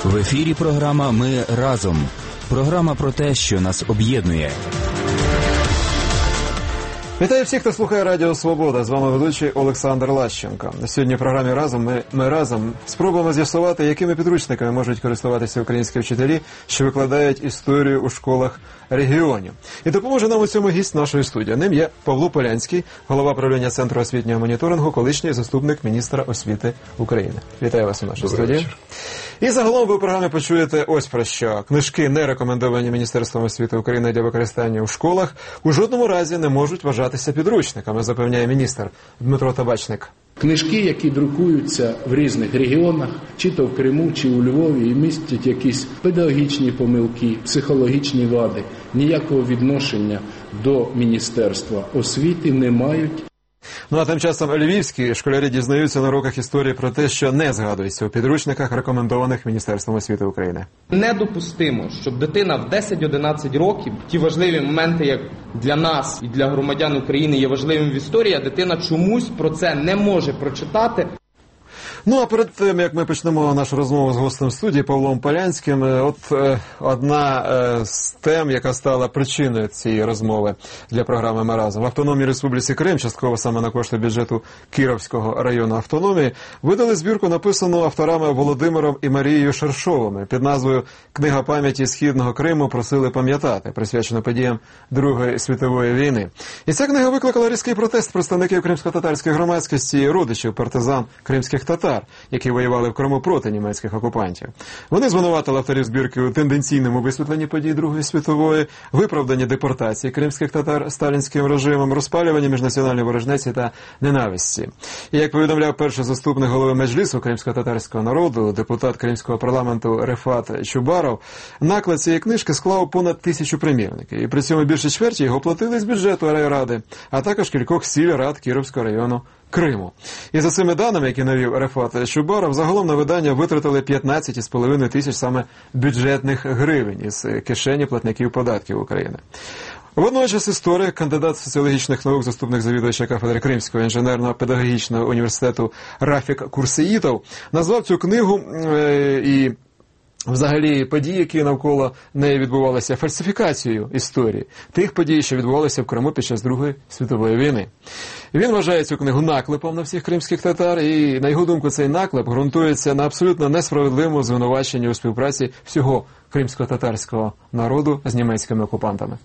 В ефірі програма «Ми разом». Програма про те, що нас об'єднує. Вітаю всіх, хто слухає Радіо Свобода. З вами ведучий Олександр Лащенко. Сьогодні в програмі Ми разом спробуємо з'ясувати, якими підручниками можуть користуватися українські вчителі, що викладають історію у школах регіонів. І допоможе нам у цьому гість нашої студії. Ним є Павло Полянський, голова правління Центру освітнього моніторингу, колишній заступник міністра освіти України. Вітаю вас у нашій студії. І загалом ви в програмі почуєте ось про що. Книжки, не рекомендовані Міністерством освіти України для використання у школах, у жодному разі не можуть вважатися підручниками, запевняє міністр Дмитро Табачник. Книжки, які друкуються в різних регіонах, чи то в Криму, чи у Львові, і містять якісь педагогічні помилки, психологічні вади, ніякого відношення до Міністерства освіти не мають. Ну а тим часом львівські школярі дізнаються на уроках історії про те, що не згадується у підручниках, рекомендованих Міністерством освіти України. Недопустимо, щоб дитина в 10-11 років, ті важливі моменти, як для нас і для громадян України є важливим в історії, а дитина чомусь про це не може прочитати. Ну, а перед тим, як ми почнемо нашу розмову з гостем студії Павлом Полянським, одна з тем, яка стала причиною цієї розмови для програми «Ми разом». В Автономній Республіці Крим, частково саме на кошти бюджету Кіровського району автономії, видали збірку, написану авторами Володимиром і Марією Шершовими під назвою «Книга пам'яті Східного Криму просили пам'ятати», присвячена подіям Другої світової війни. І ця книга викликала різкий протест представників кримсько-татарської громадськості і родичів партизан кримських татар, які воювали в Криму проти німецьких окупантів. Вони звинуватили авторів збірки у тенденційному висвітленні подій Другої світової, виправданні депортації кримських татар сталінським режимом, розпалюванні міжнаціональної ворожнечі та ненависті. І як повідомляв перший заступник голови Меджлісу кримсько-татарського народу, депутат Кримського парламенту Рефат Чубаров, наклад цієї книжки склав понад 1000 примірників. І при цьому більше чверті його платили з бюджету райради, а також кількох сільрад Кіровського району Криму. І за цими даними, які навів Рефат Чубаров, загалом на видання витратили 15,5 тисяч саме бюджетних гривень із кишені платників податків України. Водночас історик, кандидат соціологічних наук, заступник завідувача кафедри Кримського інженерно-педагогічного університету Рафік Курсеїтов назвав цю книгу і взагалі події, які навколо неї відбувалися, фальсифікацією історії тих подій, що відбувалися в Криму під час Другої світової війни. Він вважає цю книгу наклепом на всіх кримських татар, і, на його думку, цей наклеп ґрунтується на абсолютно несправедливому звинуваченні у співпраці всього кримсько-татарського народу з німецькими окупантами.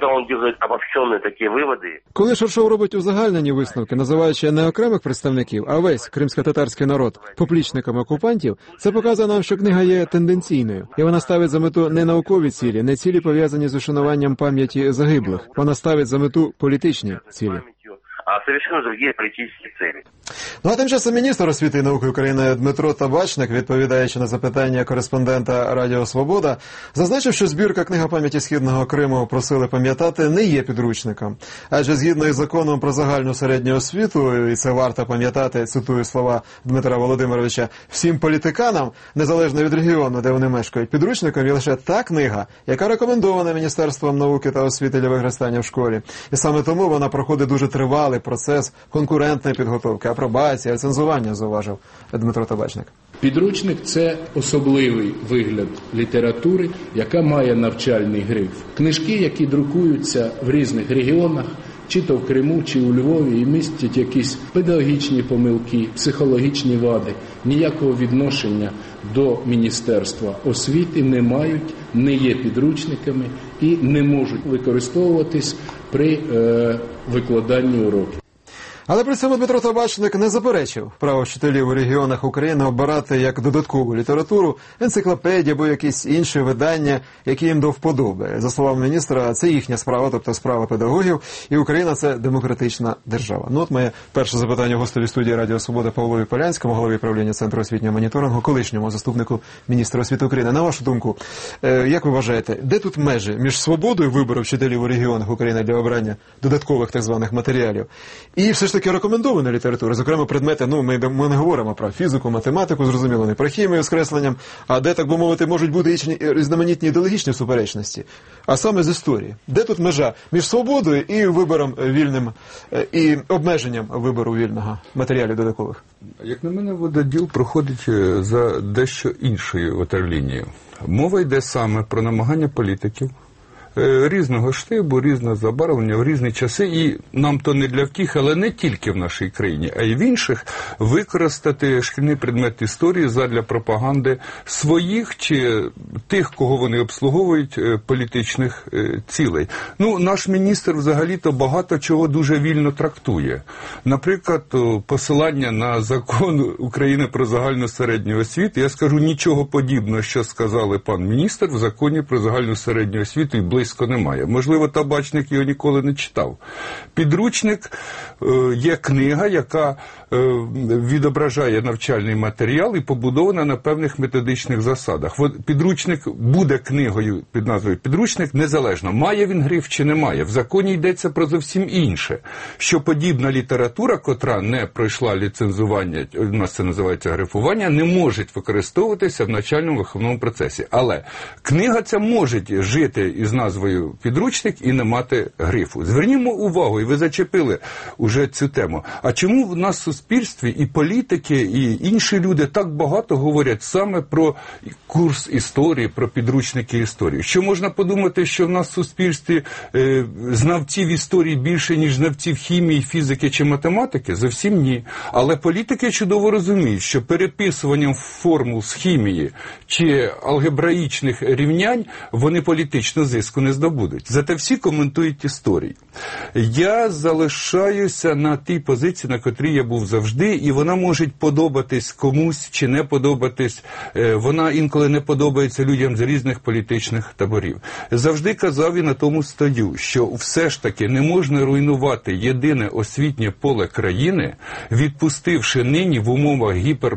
Коли Шершов робить узагальнені висновки, називаючи не окремих представників, а весь кримсько-татарський народ поплічниками окупантів, це показує нам, що книга є тенденційною. І вона ставить за мету не наукові цілі, не цілі пов'язані з ушануванням пам'яті загиблих. Вона ставить за мету політичні цілі. А совершенно другие политические цели. Ну а тим часом міністр освіти і науки України Дмитро Табачник, відповідаючи на запитання кореспондента Радіо Свобода, зазначив, що збірка «Книга пам'яті Східного Криму просили пам'ятати» не є підручником. Адже згідно із законом про загальну середню освіту, і це варто пам'ятати, цитую слова Дмитра Володимировича, всім політиканам, незалежно від регіону, де вони мешкають, підручником є лише та книга, яка рекомендована Міністерством науки та освіти для використання в школі. І саме тому вона проходить дуже тривалий процес конкурентної підготовки, апробації, рецензування, зауважив Дмитро Табачник. Підручник – це особливий вигляд літератури, яка має навчальний гриф. Книжки, які друкуються в різних регіонах, чи то в Криму, чи у Львові, і містять якісь педагогічні помилки, психологічні вади, ніякого відношення до Міністерства освіти не мають, не є підручниками і не можуть використовуватись при викладанні уроків. Але при цьому Дмитро Табачник не заперечив право вчителів у регіонах України обирати як додаткову літературу енциклопедії або якісь інші видання, які їм до вподоби. За словами міністра, це їхня справа, тобто справа педагогів, і Україна – це демократична держава. Ну от моє перше запитання гостеві студії Радіо Свобода Павлові Полянському, голові правління Центру освітнього моніторингу, колишньому заступнику міністра освіти України. На вашу думку, як ви вважаєте, де тут межі між свободою вибору вчителів у регіонах України для обрання додаткових так званих матеріалів і все ж таки таки рекомендованої літератури, зокрема предмети, ми не говоримо про фізику, математику, зрозуміло, не про хімію з кресленням, а де, так би мовити, можуть бути різноманітні ідеологічні суперечності, а саме з історії. Де тут межа між свободою і вибором вільним, і обмеженням вибору вільного матеріалів додаткових? Як на мене, вододіл проходить за дещо іншою ватерлінією. Мова йде саме про намагання політиків різного штибу, різного забарвлення, в різні часи, і нам то не для втіх, але не тільки в нашій країні, а й в інших, використати шкільний предмет історії задля пропаганди своїх чи тих, кого вони обслуговують, політичних цілей. Наш міністр взагалі-то багато чого дуже вільно трактує. Наприклад, посилання на закон України про загальну середню освіту, я скажу, нічого подібного, що сказали пан міністр, в законі про загальну середню освіту і близько немає. Можливо, Табачник його ніколи не читав. Підручник є книга, яка відображає навчальний матеріал і побудована на певних методичних засадах. Підручник буде книгою під назвою «Підручник» незалежно, має він гриф чи не має. В законі йдеться про зовсім інше, що подібна література, котра не пройшла ліцензування, у нас це називається грифування, не може використовуватися в навчальному виховному процесі. Але книга ця може жити із назвою «Підручник» і не мати грифу. Звернімо увагу, і ви зачепили уже цю тему. А чому в нас в суспільстві і політики, і інші люди так багато говорять саме про курс історії, про підручники історії? Що можна подумати, що в нас в суспільстві знавців історії більше, ніж знавців хімії, фізики чи математики? Зовсім ні. Але політики чудово розуміють, що переписуванням формул з хімії чи алгебраїчних рівнянь вони політично зиску не здобудуть. Зате всі коментують історію. Я залишаюся на тій позиції, на котрій я був завжди, і вона може подобатись комусь чи не подобатись. Вона інколи не подобається людям з різних політичних таборів. Завжди казав і на тому стою, що все ж таки не можна руйнувати єдине освітнє поле країни, відпустивши нині в умовах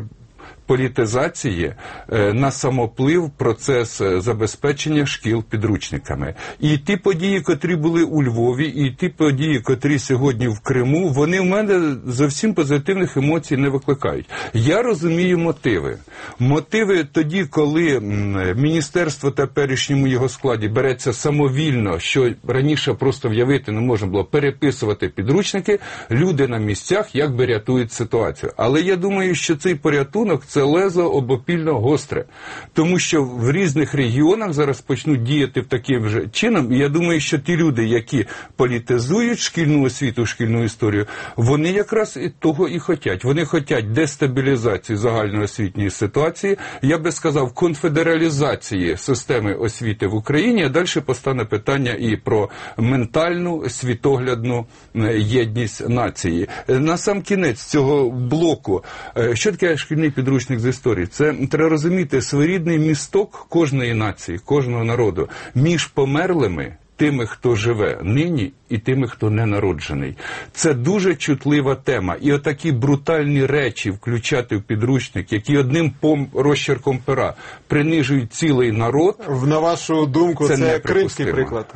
політизації на самоплив процес забезпечення шкіл підручниками. І ті події, котрі були у Львові, і ті події, котрі сьогодні в Криму, вони в мене зовсім позитивних емоцій не викликають. Я розумію мотиви. Мотиви тоді, коли міністерство теперішньому його складі береться самовільно, що раніше просто в'явити не можна було, переписувати підручники, люди на місцях якби рятують ситуацію. Але я думаю, що цей порятунок – це лезо обопільно гостре. Тому що в різних регіонах зараз почнуть діяти таким же чином. І я думаю, що ті люди, які політизують шкільну освіту, шкільну історію, вони якраз і того і хочуть. Вони хочуть дестабілізації загальноосвітньої ситуації, я би сказав, конфедералізації системи освіти в Україні, а далі постане питання і про ментальну, світоглядну єдність нації. На сам кінець цього блоку, що таке шкільний підручник з історії? Це, треба розуміти, своєрідний місток кожної нації, кожного народу між померлими, тими, хто живе нині, і тими, хто не народжений. Це дуже чутлива тема. І отакі брутальні речі включати в підручник, які одним розчерком пера принижують цілий народ. На вашу думку, це кримський приклад?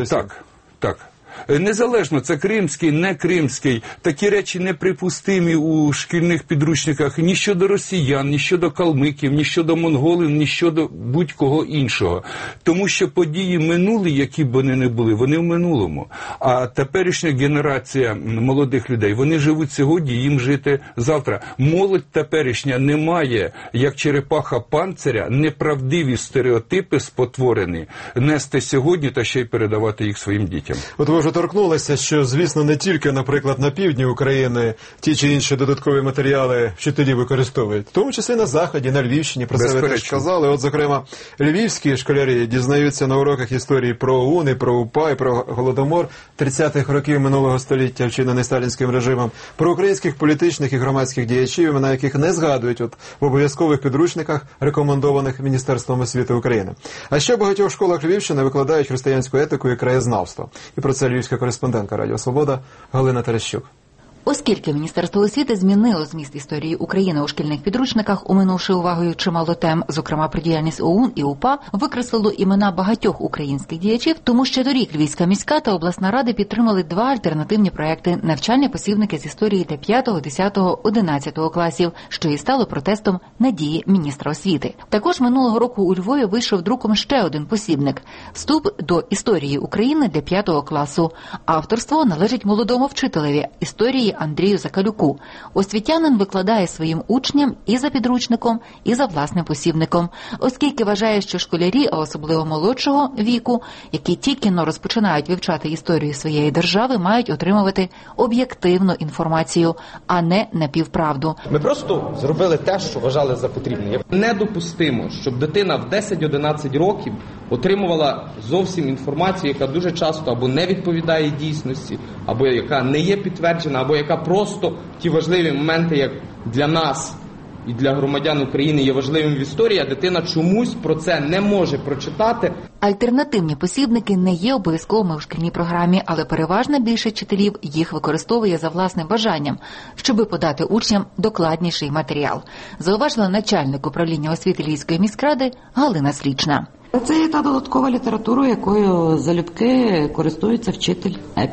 Так. Незалежно, це кримський, не кримський. Такі речі неприпустимі у шкільних підручниках ні щодо росіян, ні щодо калмиків, ні щодо монголів, ні щодо будь-кого іншого. Тому що події минулі, які б вони не були, вони в минулому. А теперішня генерація молодих людей, вони живуть сьогодні, їм жити завтра. Молодь теперішня не має, як черепаха панциря, неправдиві стереотипи спотворені, нести сьогодні та ще й передавати їх своїм дітям. От ви вже торкнулися, що, звісно, не тільки, наприклад, на півдні України ті чи інші додаткові матеріали вчителі використовують, в тому числі на Заході, на Львівщині, про це ви теж казали. От, зокрема, львівські школярі дізнаються на уроках історії про ОУН, і про УПА, і про Голодомор 30-х років минулого століття, вчинений сталінським режимом, про українських політичних і громадських діячів, імена яких не згадують в обов'язкових підручниках, рекомендованих Міністерством освіти України. А ще в багатьох школах Львівщини викладають християнську етику і краєзнавство. І про це львівська кореспондентка Радіо Свобода Галина Терещук. Оскільки Міністерство освіти змінило зміст історії України у шкільних підручниках, оминувши увагою чимало тем, зокрема про діяльність ОУН і УПА, викреслило імена багатьох українських діячів, тому ще торік Львівська міська та обласна ради підтримали два альтернативні проекти «Навчальні посібники з історії для 5, 10, 11 класів», що і стало протестом на дії міністра освіти. Також минулого року у Львові вийшов друком ще один посібник «Вступ до історії України для 5 класу». Авторство належить молодому вчителеві історії Андрію Закалюку. Освітянин викладає своїм учням і за підручником, і за власним посібником, оскільки вважає, що школярі, а особливо молодшого віку, які тільки-но розпочинають вивчати історію своєї держави, мають отримувати об'єктивну інформацію, а не напівправду. Ми просто зробили те, що вважали за потрібне. Недопустимо, щоб дитина в 10-11 років отримувала зовсім інформацію, яка дуже часто або не відповідає дійсності, або яка не є підтверджена, або яка просто ті важливі моменти, як для нас і для громадян України є важливим в історії, а дитина чомусь про це не може прочитати. Альтернативні посібники не є обов'язковими у шкільній програмі, але переважна більшість вчителів їх використовує за власним бажанням, щоби подати учням докладніший матеріал, зауважила начальник управління освіти Львівської міськради Галина Слічна. Це є та додаткова література, якою залюбки користується вчитель.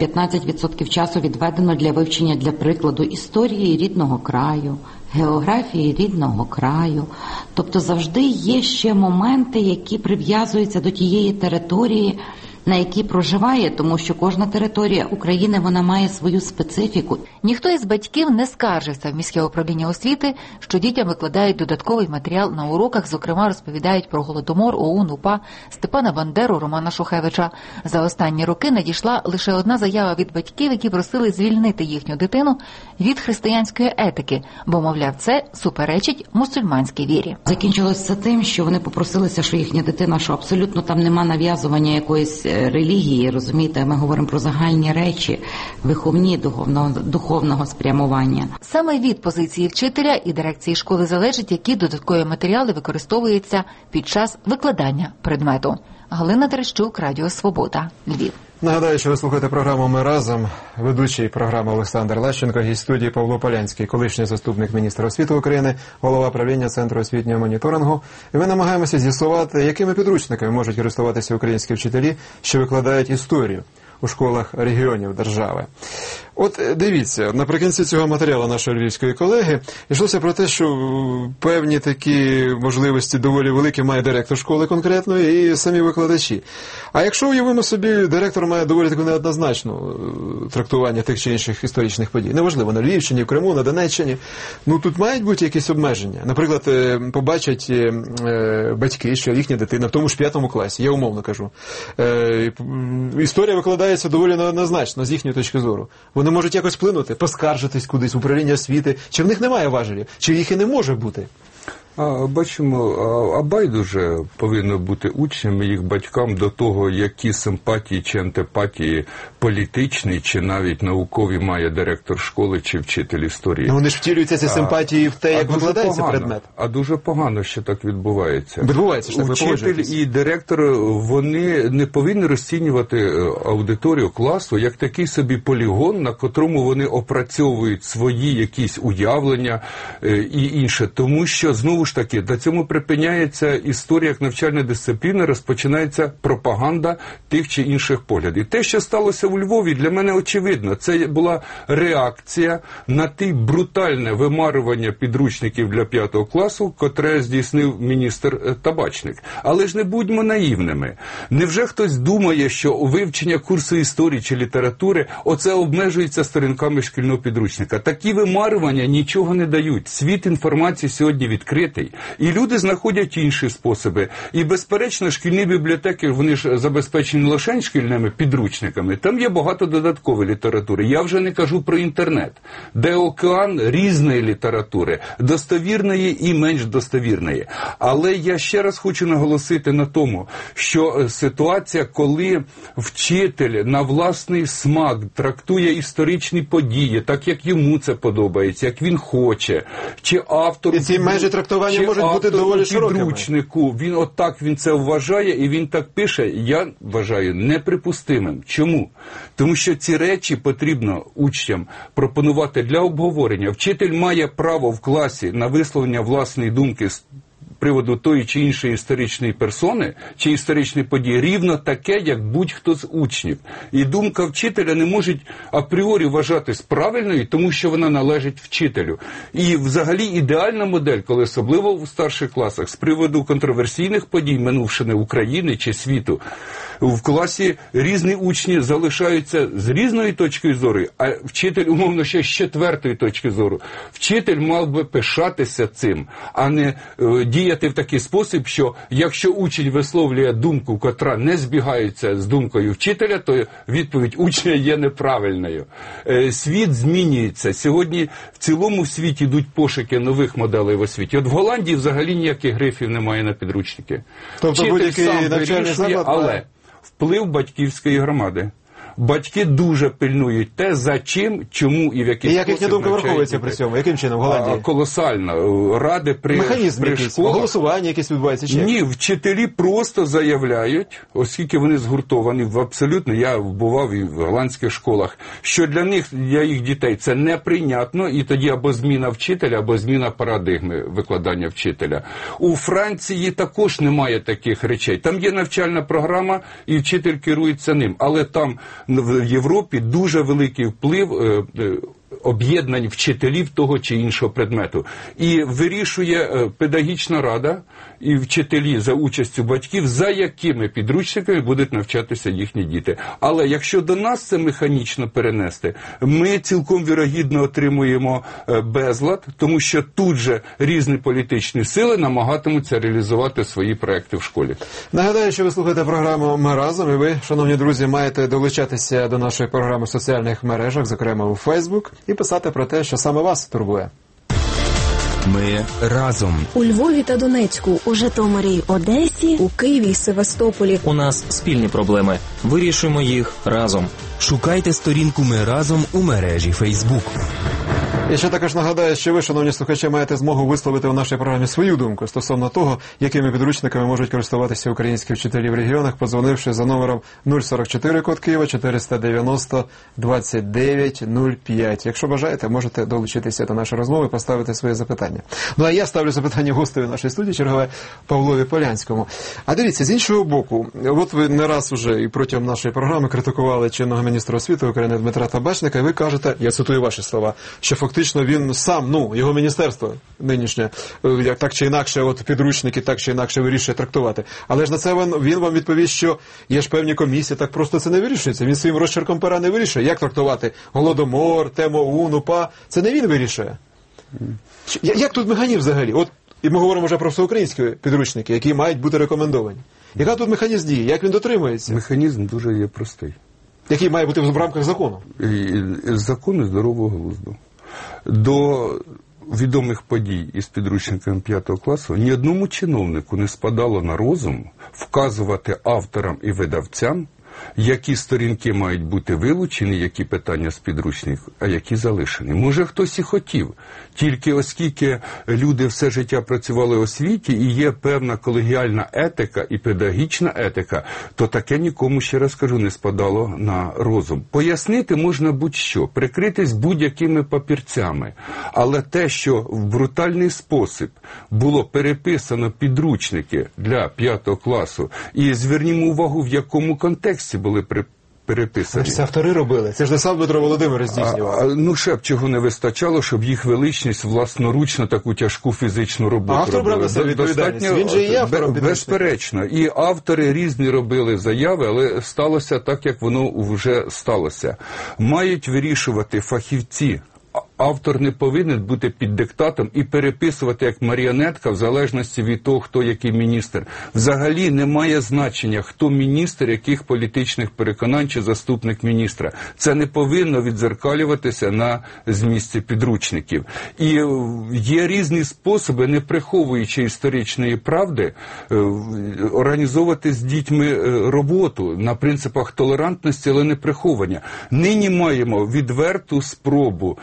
15% часу відведено для вивчення, для прикладу, історії рідного краю, географії рідного краю. Тобто завжди є ще моменти, які прив'язуються до тієї території, на якій проживає, тому що кожна територія України, вона має свою специфіку. Ніхто із батьків не скаржився в міське управління освіти, що дітям викладають додатковий матеріал на уроках, зокрема розповідають про Голодомор, ОУН, УПА, Степана Бандеру, Романа Шухевича. За останні роки надійшла лише одна заява від батьків, які просили звільнити їхню дитину від християнської етики, бо, мовляв, це суперечить мусульманській вірі. Закінчилося тим, що вони попросилися, що їхня дитина, що абсолютно там нема нав'язування якоїсь релігії, розумієте, ми говоримо про загальні речі, виховні, духовного спрямування. Саме від позиції вчителя і дирекції школи залежить, які додаткові матеріали використовуються під час викладання предмету. Галина Терещук, Радіо Свобода, Львів. Нагадаю, що ви слухаєте програму «Ми разом». Ведучий програми Олександр Лещенко, гість студії Павло Полянський, колишній заступник міністра освіти України, голова правління Центру освітнього моніторингу. І ми намагаємося з'ясувати, якими підручниками можуть користуватися українські вчителі, що викладають історію у школах регіонів держави. От дивіться, наприкінці цього матеріалу нашої львівської колеги йшлося про те, що певні такі можливості доволі великі має директор школи конкретної і самі викладачі. А якщо уявимо собі, директор має доволі таку неоднозначну трактування тих чи інших історичних подій. Неважливо, на Львівщині, в Криму, на Донеччині. Ну, тут мають бути якісь обмеження. Наприклад, побачать батьки, що їхня дитина в тому ж 5 класі, я умовно кажу, історія викладається доволі неоднозначно з їхньої точки зору. Вони можуть якось вплинути, поскаржитись кудись в управління освіти. Чи в них немає важелів? Чи їх і не може бути? Бачимо, байдуже повинно бути учням і їх батькам до того, які симпатії чи антипатії політичні, чи навіть наукові має директор школи чи вчитель історії. Ну, вони ж втілюються ці симпатії в те, як викладається предмет. А дуже погано, що так відбувається. Відбувається, що Вчитель і директор, вони не повинні розцінювати аудиторію класу як такий собі полігон, на котрому вони опрацьовують свої якісь уявлення і інше. Тому що, знову ж таки, на цьому припиняється історія як навчальна дисципліна, розпочинається пропаганда тих чи інших поглядів. І те, що сталося у Львові, для мене очевидно. Це була реакція на те брутальне вимарювання підручників для 5 класу, котре здійснив міністр Табачник. Але ж не будьмо наївними. Невже хтось думає, що вивчення курсу історії чи літератури оце обмежується сторінками шкільного підручника? Такі вимарювання нічого не дають. Світ інформації сьогодні відкритий. І люди знаходять інші способи. І, безперечно, шкільні бібліотеки, вони ж забезпечені не лише шкільними підручниками. Там є багато додаткової літератури. Я вже не кажу про інтернет, де океан різної літератури, достовірної і менш достовірної. Але я ще раз хочу наголосити на тому, що ситуація, коли вчитель на власний смак трактує історичні події, так як йому це подобається, як він хоче, чи автор... І ці межі трактування трактування можуть бути доволі широкими. Підручнику, він це вважає і він так пише, я вважаю неприпустимим. Чому? Тому що ці речі потрібно учням пропонувати для обговорення. Вчитель має право в класі на висловлення власної думки з приводу тої чи іншої історичної персони, чи історичної події, рівно таке, як будь-хто з учнів. І думка вчителя не може апріорі вважатись правильною, тому що вона належить вчителю. І взагалі ідеальна модель, коли особливо в старших класах, з приводу контроверсійних подій минувшини України чи світу, в класі різні учні залишаються з різної точки зору, а вчитель, умовно, ще з четвертої точки зору. Вчитель мав би пишатися цим, а не діяти в такий спосіб, що якщо учень висловлює думку, котра не збігається з думкою вчителя, то відповідь учня є неправильною. Світ змінюється. Сьогодні в цілому світі йдуть пошуки нових моделей в освіті. От в Голландії взагалі ніяких грифів немає на підручники. Тобто будь-який навчальний заклад, але вплив батьківської громади. Батьки дуже пильнують те, за чим, чому і в який спосіб. І як їхня думка враховується при цьому? Яким чином в Голландії? Колосально. Ради при механізм якийсь, школах. голосування якесь відбувається? Чи? Ні, вчителі просто заявляють, оскільки вони згуртовані, абсолютно, я бував і в голландських школах, що для них, для їх дітей це неприйнятно, і тоді або зміна вчителя, або зміна парадигми викладання вчителя. У Франції також немає таких речей. Там є навчальна програма, і вчитель керується ним, але там в Європі дуже великий вплив об'єднань вчителів того чи іншого предмету. І вирішує педагогічна рада і вчителі за участю батьків, за якими підручниками будуть навчатися їхні діти. Але якщо до нас це механічно перенести, ми цілком вірогідно отримуємо безлад, тому що тут же різні політичні сили намагатимуться реалізувати свої проекти в школі. Нагадаю, що ви слухаєте програму «Ми разом», і ви, шановні друзі, маєте долучатися до нашої програми в соціальних мережах, зокрема у Facebook, і писати про те, що саме вас турбує. Ми разом. У Львові та Донецьку, у Житомирі, Одесі, у Києві, Севастополі. У нас спільні проблеми. Вирішуємо їх разом. Шукайте сторінку «Ми разом» у мережі Facebook. І ще також нагадаю, що ви, шановні слухачі, маєте змогу висловити у нашій програмі свою думку стосовно того, якими підручниками можуть користуватися українські вчителі в регіонах, подзвонивши за номером 044 код Києва 490 29 05. Якщо бажаєте, можете долучитися до нашої розмови і поставити свої запитання. Ну а я ставлю запитання гостеві нашої студії, чергове Павлові Полянському. А дивіться, з іншого боку, от ви не раз уже і протягом нашої програми критикували чинного міністра освіти України Дмитра Табачника, і ви кажете, я цитую ваші слова, що фактично він сам, його міністерство нинішнє, як так чи інакше, от підручники так чи інакше вирішує трактувати. Але ж на це він вам відповість, що є ж певні комісії, так просто це не вирішується. Він своїм розчерком пера не вирішує. Як трактувати Голодомор, тему ОУН, УПА? Це не він вирішує. Як тут механізм взагалі? От, і ми говоримо вже про всеукраїнські підручники, які мають бути рекомендовані. Яка тут механізм діє? Як він дотримується? Механізм дуже є простий. Який має бути в рамках закону? Закону здорового глузду. До відомих подій із підручниками 5 класу ні одному чиновнику не спадало на розум вказувати авторам і видавцям, які сторінки мають бути вилучені, які питання з підручників, а які залишені. Може, хтось і хотів. Тільки оскільки люди все життя працювали в освіті і є певна колегіальна етика і педагогічна етика, то таке нікому, ще раз кажу, не спадало на розум. Пояснити можна будь-що, прикритись будь-якими папірцями. Але те, що в брутальний спосіб було переписано підручники для 5 класу, і звернімо увагу, в якому контексті були переписані. Це автори робили. Це ж не сам Дмитро Володимир здійснював. Ще б чого не вистачало, щоб їх величність власноручно таку тяжку фізичну роботу робили. Автор брав на себе відповідальність. Він же і є автором підручника. Безперечно. І автори різні робили заяви, але сталося так, як воно вже сталося. Мають вирішувати фахівці. Автор не повинен бути під диктатом і переписувати як маріонетка в залежності від того, хто який міністр. Взагалі немає значення, хто міністр, яких політичних переконань чи заступник міністра. Це не повинно віддзеркалюватися на змісті підручників. І є різні способи, не приховуючи історичної правди, організовувати з дітьми роботу на принципах толерантності, але не приховання. Нині маємо відверту спробу повернути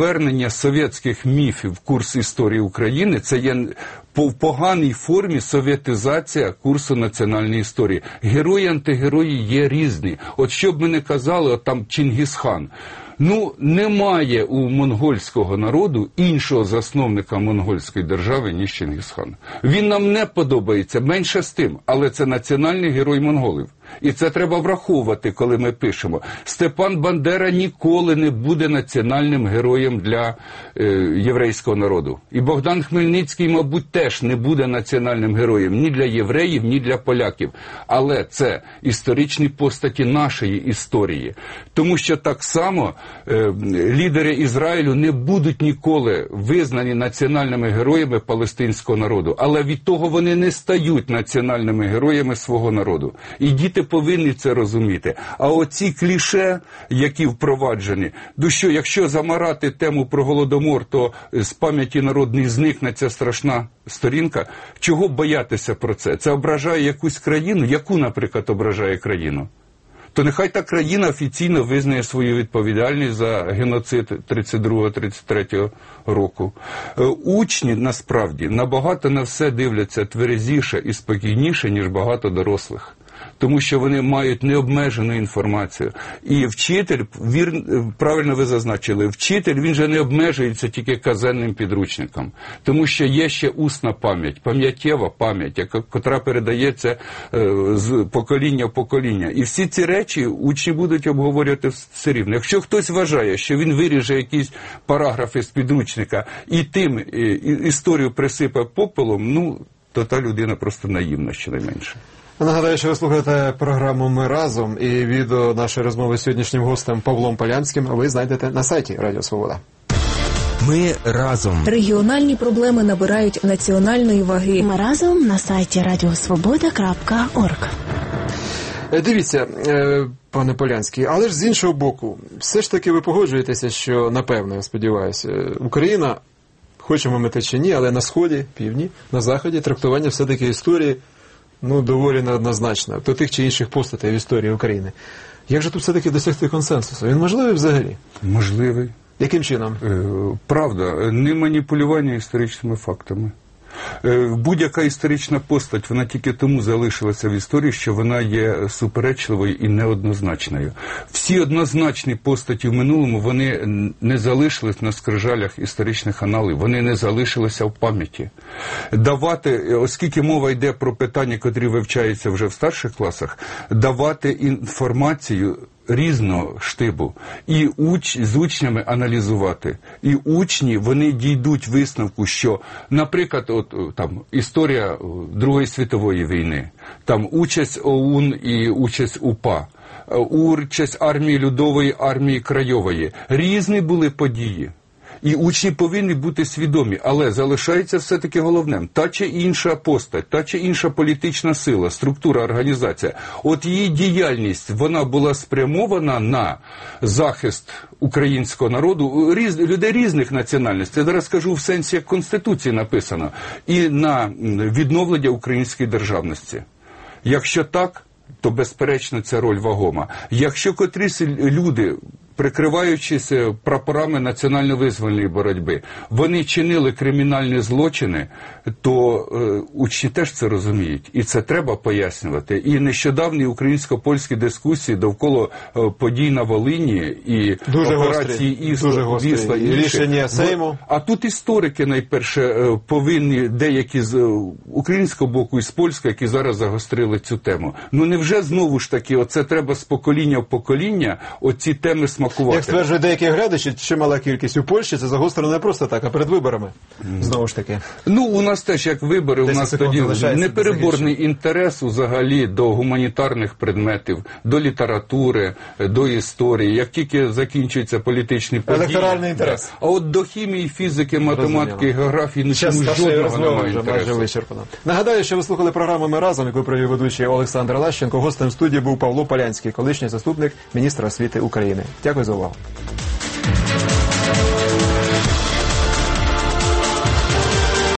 повернення совєтських міфів в курс історії України, це є в поганій формі совєтизація курсу національної історії. Герої, антигерої є різні. От що б ми не казали, от там Чингісхан. Ну, немає у монгольського народу іншого засновника монгольської держави, ніж Чингісхан. Він нам не подобається, менше з тим, але це національний герой монголів. І це треба враховувати, коли ми пишемо. Степан Бандера ніколи не буде національним героєм для єврейського народу. І Богдан Хмельницький, мабуть, теж не буде національним героєм ні для євреїв, ні для поляків. Але це історичні постаті нашої історії. Тому що так само лідери Ізраїлю не будуть ніколи визнані національними героями палестинського народу. Але від того вони не стають національними героями свого народу. І діти повинні це розуміти. А оці кліше, які впроваджені, що якщо замарати тему про Голодомор, то з пам'яті народної зникне ця страшна сторінка. Чого боятися про це? Це ображає якусь країну? Яку, наприклад, ображає країну? То нехай та країна офіційно визнає свою відповідальність за геноцид 32-33 року. Учні, насправді, набагато на все дивляться тверезіше і спокійніше, ніж багато дорослих. Тому що вони мають необмежену інформацію. І вчитель, правильно ви зазначили, вчитель, він же не обмежується тільки казенним підручником. Тому що є ще усна пам'ять, пам'яттєва пам'ять, яка передається з покоління в покоління. І всі ці речі учні будуть обговорювати все рівно. Якщо хтось вважає, що він виріже якісь параграфи з підручника і тим історію присипе попелом, ну, то та людина просто наївна, щонайменше. Нагадаю, що ви слухаєте програму «Ми разом» і відео нашої розмови з сьогоднішнім гостем Павлом Полянським ви знайдете на сайті Радіо Свобода. Ми разом. Регіональні проблеми набирають національної ваги. Ми разом на сайті radiosvoboda.org. Дивіться, пане Полянський, але ж з іншого боку, все ж таки ви погоджуєтеся, що, напевно, я сподіваюся, Україна, хочемо ми те чи ні, але на Сході, Півдні, на Заході трактування все-таки історії доволі неоднозначно, до тих чи інших постатей в історії України. Як же тут все-таки досягти консенсусу? Він можливий взагалі? Можливий. Яким чином? Правда, не маніпулювання історичними фактами. Будь-яка історична постать, вона тільки тому залишилася в історії, що вона є суперечливою і неоднозначною. Всі однозначні постаті в минулому, вони не залишились на скрижалях історичних аналів, вони не залишилися в пам'яті. Давати, оскільки мова йде про питання, котрі вивчаються вже в старших класах, давати інформацію різного штибу і з учнями аналізувати. І учні, вони дійдуть висновку, що, наприклад, там історія Другої світової війни, там участь ОУН і участь УПА, участь армії Людової, армії Крайової. Різні були події. І учні повинні бути свідомі, але залишається все-таки головним. Та чи інша постать, та чи інша політична сила, структура, організація. От її діяльність, вона була спрямована на захист українського народу, людей різних національностей. Я зараз скажу в сенсі, як в Конституції написано, і на відновлення української державності. Якщо так, то безперечно ця роль вагома. Якщо котрісь люди, прикриваючись прапорами національно-визвольної боротьби, вони чинили кримінальні злочини, то учні теж це розуміють. І це треба пояснювати. І нещодавні українсько-польські дискусії довкола подій на Волині і дуже операції Вісла і рішення Сейму. А тут історики, найперше, повинні деякі з українського боку і з польського, які зараз загострили цю тему. Ну невже знову ж таки, оце треба з покоління в покоління оці теми смакувати? Як стверджують деякі глядачі, чимала кількість у Польщі, це загострено не просто так, а перед виборами. Знову ж таки. Ну, у нас теж, як вибори, у нас тоді непереборний інтерес взагалі до гуманітарних предметів, до літератури, до історії. Як тільки закінчуються політичні події. Електоральний інтерес. А от до хімії, фізики, математики, географії, жодного немає інтересу. Нагадаю, що ви слухали програму «Ми разом», яку провів ведучий Олександр Лащенко. Гостем студії був Павло Полянський, колишній заступник міністра освіти України. Дякую за увагу.